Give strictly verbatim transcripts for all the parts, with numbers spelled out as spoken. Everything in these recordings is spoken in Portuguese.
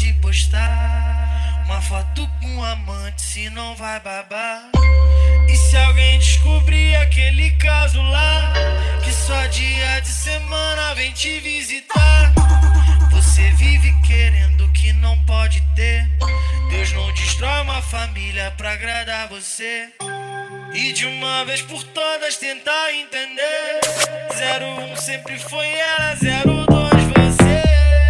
de postar uma foto com um amante, se não vai babar. E se alguém descobrir aquele caso lá, que só dia de semana vem te visitar, você vive querendo que não pode ter. Deus não destrói uma família pra agradar você. E de uma vez por todas tentar entender. Zero um sempre foi ela, zero dois você.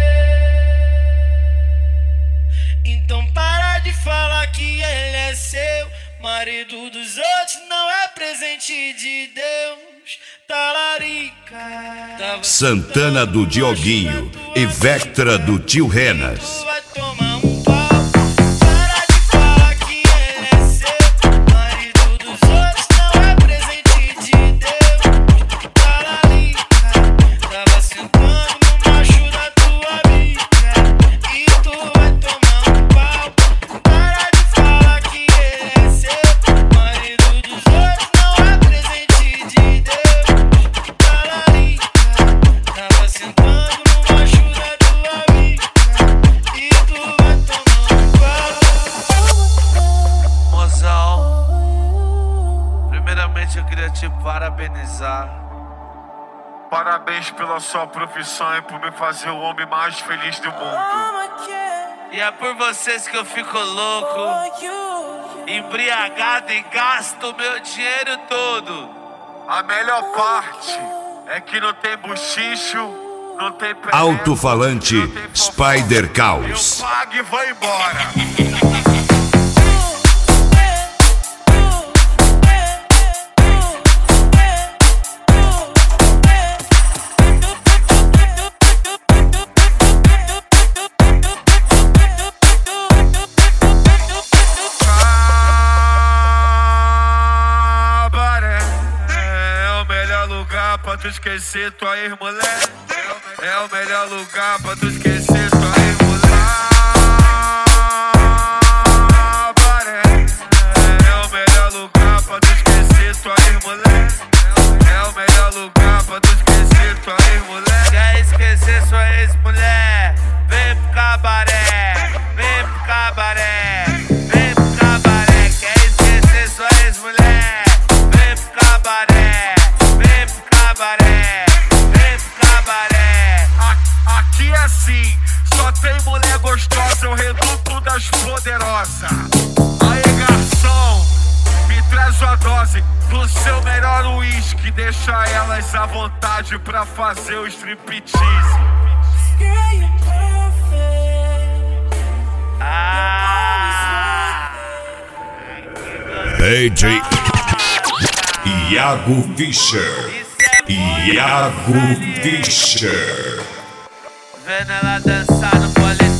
Então para de falar que ele é seu. Marido dos outros não é presente de Deus. Talarica. Tava Santana do Dioguinho e Vectra do Tio Renas. vai tomar um pau. Para de falar que ele é seu. Marido dos outros não é presente de Deus. Talarica. Tava sentando no macho da tua bica e tu vai tomar um pau. Para de falar que ele é seu. Marido dos outros não é presente de Deus. Talarica. Tava sentando no macho da tua bica e tu vai tomar um pau. Mozão, primeiramente eu queria te parabenizar. Parabéns pela sua profissão e por me fazer o homem mais feliz do mundo. E é por vocês que eu fico louco, embriagado e gasto meu dinheiro todo. A melhor parte é que não tem buchicho, não tem penetra, Alto-falante não tem fofoca. Spider Eu Caos. pago e vou embora. Cabaré é o melhor lugar pra tu esquecer tua ex-mulher. É o melhor lugar pra tu esquecer tua ex-mulher. Cabaré é o melhor lugar pra tu esquecer tua ex-mulher. É o melhor lugar pra tu esquecer tua ex-mulher. Quer esquecer sua ex-mulher? Vem pro cabaré, vem pro cabaré, vem pro cabaré. Quer esquecer sua ex-mulher? Vem pro cabaré, vem pro cabaré, vem pro cabaré. A- Aqui é assim, só tem mulher gostosa, é o reduto das poderosas. Aí, garçom, me traz uma dose do seu melhor uísque. Deixa elas à vontade pra fazer o striptease. Ah, D J Iago Fischer. Iago Fischer. vendo ela dançar no politécnico.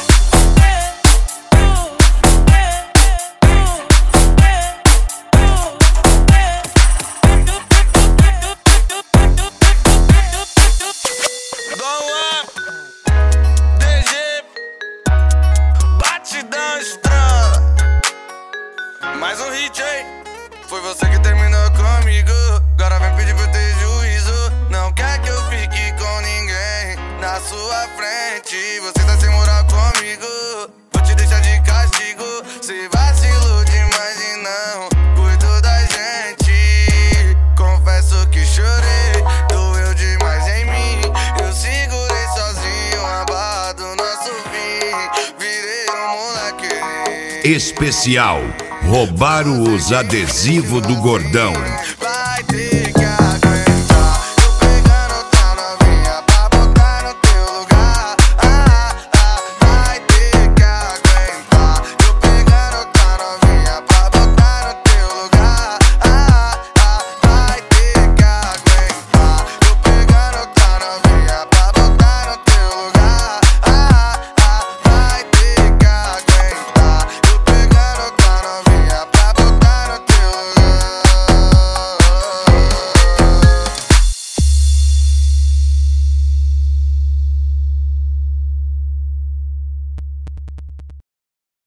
Mais um hit, hein? Foi você que terminou comigo. Agora vem pedir pra eu ter juízo. Não quer que eu fique com ninguém na sua frente. Você tá sem moral comigo. Vou te deixar de castigo. Cê vacilou demais e não cuidou da gente. Confesso que chorei, doeu demais em mim. Eu segurei sozinho a barra do nosso fim. Virei um moleque Especial. Roubaram os adesivos do gordão. vai ter que